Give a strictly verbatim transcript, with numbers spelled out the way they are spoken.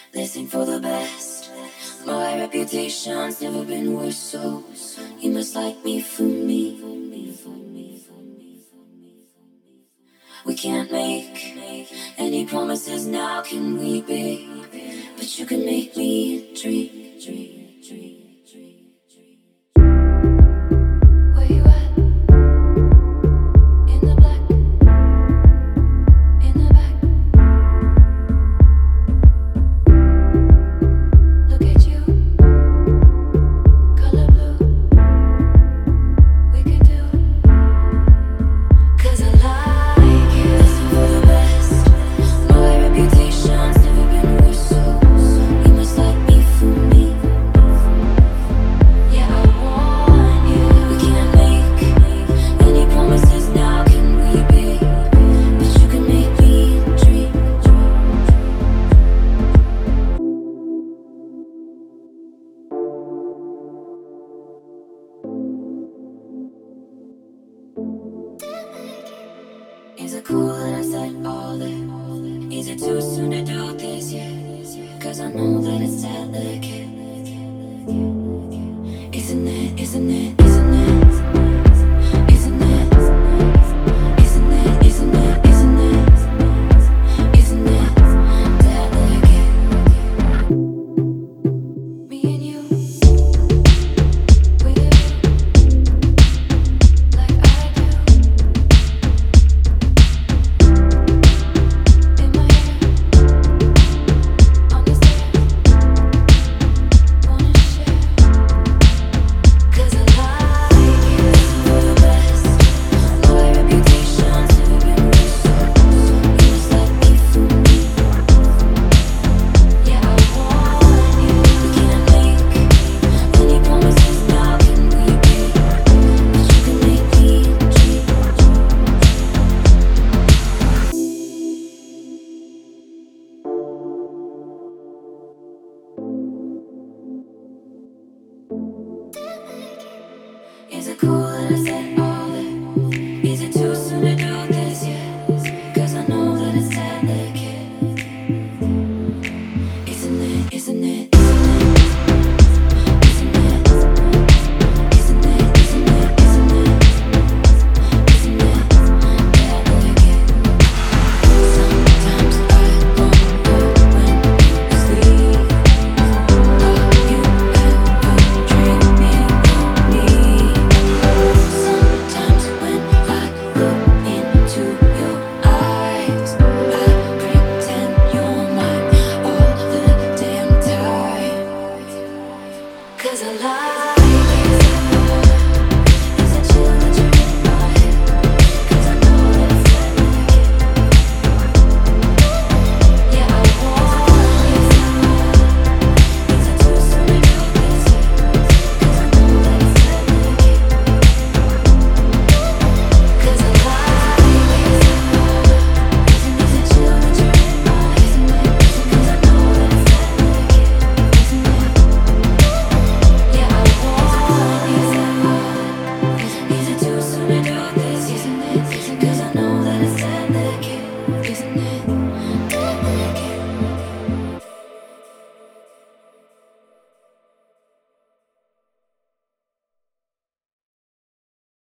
Listening for the best. My reputation's never been worse, so you must like me for me. We can't make any promises now, can we, babe? But you can make me dream, dream, dream, dream, dream. Where you at? In the black, in the back. Look at you, color blue. We can do, 'cause I like you. Listen for the best. My reputation's never been worse, so you must like me for me. Yeah, I want you. We can't make any promises now, can we, babe? But you can make me dream, dream, dream. Is it cool that I said all that? Is it too soon to do this yet? 'Cause I know that it's delicate. Isn't it, isn't it?